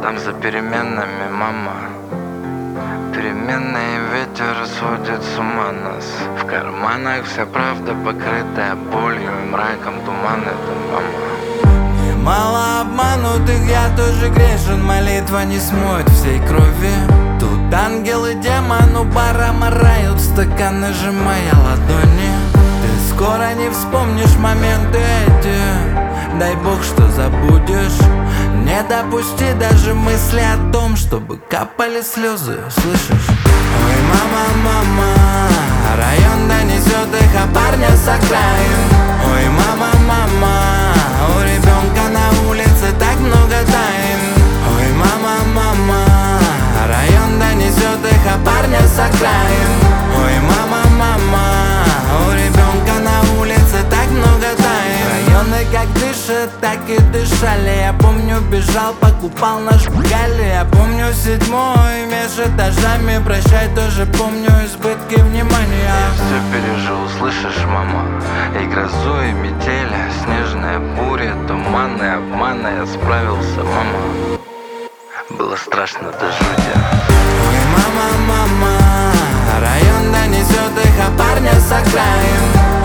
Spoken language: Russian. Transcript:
Там за переменами, мама. Переменный ветер сводит с ума нас. В карманах вся правда, покрытая болью и мраком, туман это, мама. Мало обманутых, я тоже грешен. Молитва не смоет всей крови. Тут ангел и демон у бара морают стаканы, сжимая ладони. Ты скоро не вспомнишь моменты эти, дай бог, что забудешь. Не допусти даже мысли о том, чтобы капали слезы, слышишь? Ой, мама, мама, район донесет их, а парня с окраин. Ой, мама, мама, у ребенка на улице так много тайн. Ой, мама, мама, район донесет их, а парня с окраин. Ой, мама, мама, у ребенка на улице так много тайн. Районы как дышат, так и дышали. Я помню, бежал, покупал на шпале. Я помню 7-й меж этажами. Прощай, тоже помню избытки внимания. Я все пережил, слышишь, мама? И грозу, и метель, снежная буря, туманы, обманы. Я справился, мама. Было страшно до жути. Ой, мама, мама, район донесет их, а парня с окраин.